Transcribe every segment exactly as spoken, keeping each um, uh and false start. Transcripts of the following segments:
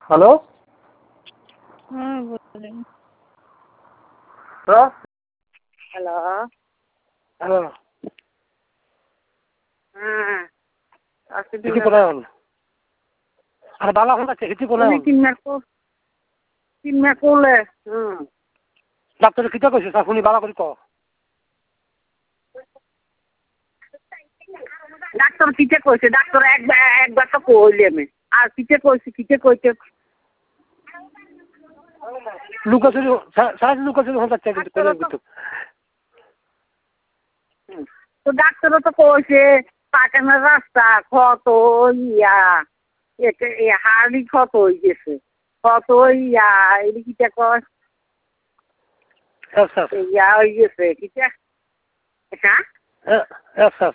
Hello. হ্যাঁ বলেন। Hello. Hello. Hello. হ্যাঁ কিছু কোথায় হল আর বালা ফোন আছে কিছু কোথায় হল কিনা করলে হুম ডাক্তার কিটা কইছে শুনি বালা করে ক ডাক্তার কিটা কইছে ডাক্তার একবার একবার তো কইলে আমি আর কিটা কইছে কিটা কইতে লুকাচুরি সারা লুকাচুরি হতে চাই কিন্তু পেলের ভিতর তো ডাক্তারও তো কইছে পায়খানার রাস্তা ক্ষত ইয়া এ হাড়ি ক্ষত হয়ে গেছে ক্ষত ইয়া এটি কিটা কয় ইয়া হয়ে গেছে কিটা হ্যাঁ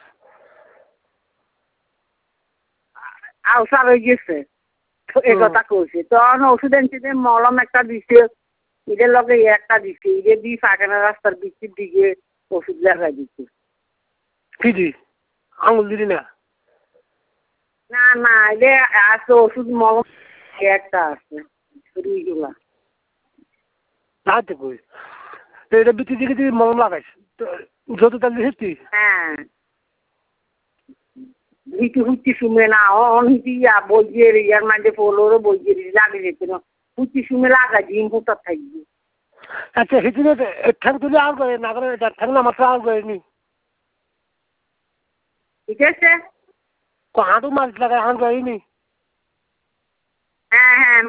আলসার হয়ে গেছে এ কথা কইছে তখন ওষুধ আনছে মলম একটা দিছে এদের লগে একটা দিছে এদের দিয়ে পায়খানা রাস্তার বৃষ্টির দিকে ওষুধ লাগাই দিচ্ছে কি দি আঙুল দিলি না না না এদের আছে ওষুধ মলম একটা আছে রুইগুলা না তো কই তো এটা বৃষ্টির দিকে তুই মলম লাগাইস যত তার লিখেছি হ্যাঁ হিটি হুটি শুনে না অন হিটি বইয়ের ইয়ার মাঝে পোলোরও বইয়ের লাগে যেত না হুটি শুনে লাগা জিম কোথা থাকবে আচ্ছা হিটিনে ঠ্যাং তুলে আর করে না করে ঠ্যাং না মাত্র আর করেনি ঠিক আছে হাঁটু মাছ লাগায় আর করেনি হ্যাঁ হ্যাঁ